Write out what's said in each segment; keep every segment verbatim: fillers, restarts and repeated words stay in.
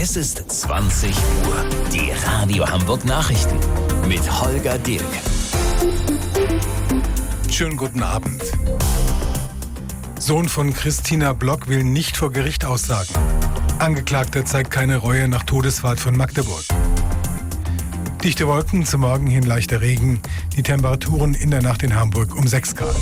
Es ist zwanzig Uhr. Die Radio Hamburg Nachrichten mit Holger Dilk. Schönen guten Abend. Sohn von Christina Block will nicht vor Gericht aussagen. Angeklagter zeigt keine Reue nach Todesfahrt von Magdeburg. Dichte Wolken, zum Morgen hin leichter Regen. Die Temperaturen in der Nacht in Hamburg um sechs Grad.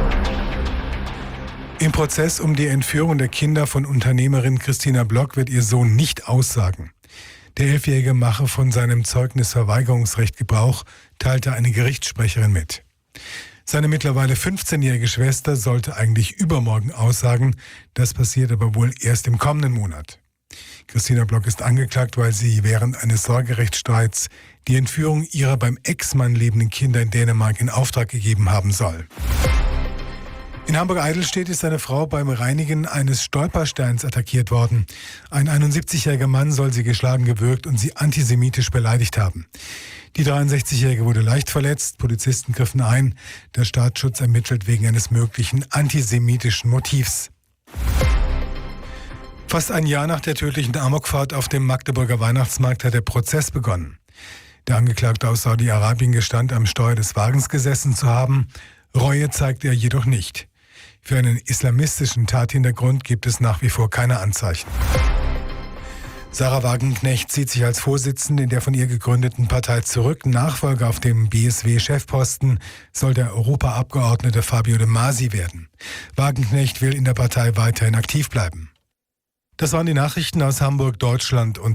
Im Prozess um die Entführung der Kinder von Unternehmerin Christina Block wird ihr Sohn nicht aussagen. Der Elfjährige mache von seinem Zeugnisverweigerungsrecht Gebrauch, teilte eine Gerichtssprecherin mit. Seine mittlerweile fünfzehnjährige Schwester sollte eigentlich übermorgen aussagen. Das passiert aber wohl erst im kommenden Monat. Christina Block ist angeklagt, weil sie während eines Sorgerechtsstreits die Entführung ihrer beim Ex-Mann lebenden Kinder in Dänemark in Auftrag gegeben haben soll. In Hamburg-Eidelstedt ist eine Frau beim Reinigen eines Stolpersteins attackiert worden. Ein einundsiebzigjähriger Mann soll sie geschlagen, gewürgt und sie antisemitisch beleidigt haben. Die dreiundsechzigjährige wurde leicht verletzt. Polizisten griffen ein. Der Staatsschutz ermittelt wegen eines möglichen antisemitischen Motivs. Fast ein Jahr nach der tödlichen Amokfahrt auf dem Magdeburger Weihnachtsmarkt hat der Prozess begonnen. Der Angeklagte aus Saudi-Arabien gestand, am Steuer des Wagens gesessen zu haben. Reue zeigt er jedoch nicht. Für einen islamistischen Tathintergrund gibt es nach wie vor keine Anzeichen. Sarah Wagenknecht zieht sich als Vorsitzende in der von ihr gegründeten Partei zurück. Nachfolger auf dem B S W-Chefposten soll der Europaabgeordnete Fabio De Masi werden. Wagenknecht will in der Partei weiterhin aktiv bleiben. Das waren die Nachrichten aus Hamburg, Deutschland und